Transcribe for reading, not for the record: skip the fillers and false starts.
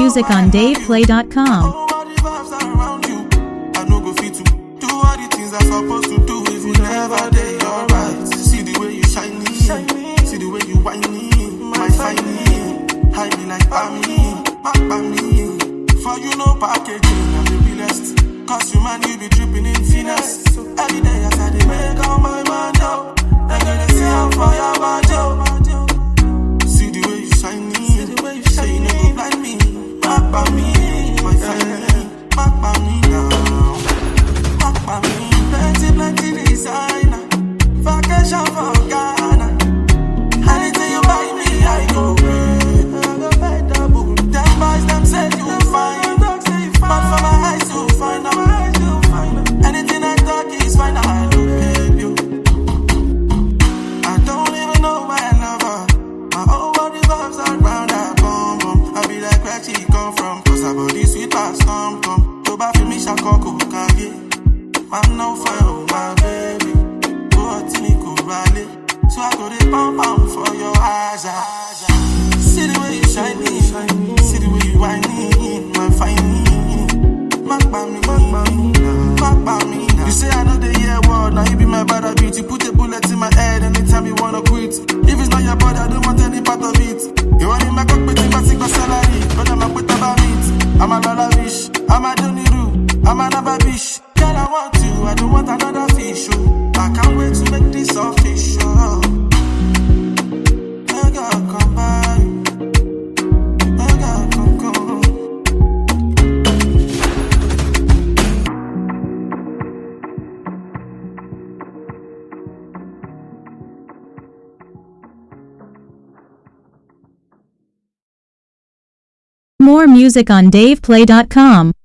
music on DavePlay.com. All the vibes are around you. I no go fit to do all the things I'm supposed to do if you never day alright. See the way you shine me, see the way you whine me, my fine me, hide me like me. For you no packaging, I'm the realest. Cause you man, you be dripping in finesse. Every day I say they make all my mind up. They gonna see how far your body up. See the way you shine me, say you never blind me. Back by me, my fine, back by me now. Back by me, plenty designer. Vacation for Ghana. Anything you buy me, I go pay double. Them boys, them say you fine. But for my eyes, you find out. Anything I talk is fine, I don't pay you. I don't even know why I love her. My whole body vibes are round that bum. I be like where she come from. Cause her body sweet as come. To buy for me, shakoko, kage. I'm no fire, my baby. Go to me, go rally. So I go to pump for your eyes. See the way you shine me. See the way you whine me. My fine. Back by me. You say I know the year word, now you be my bad beauty. Put a bullet in my head anytime you wanna quit. If it's not your body, I don't want any part of it. You want in my cockpit, in my single salary. But I'm a put about it. I'm a lavish, I'm a Doniru, I'm a Nababish. Girl, I want you, I don't want another fish. Oh. I can't wait to make this official. I gotta come by. I gotta come. More music on DavePlay.com.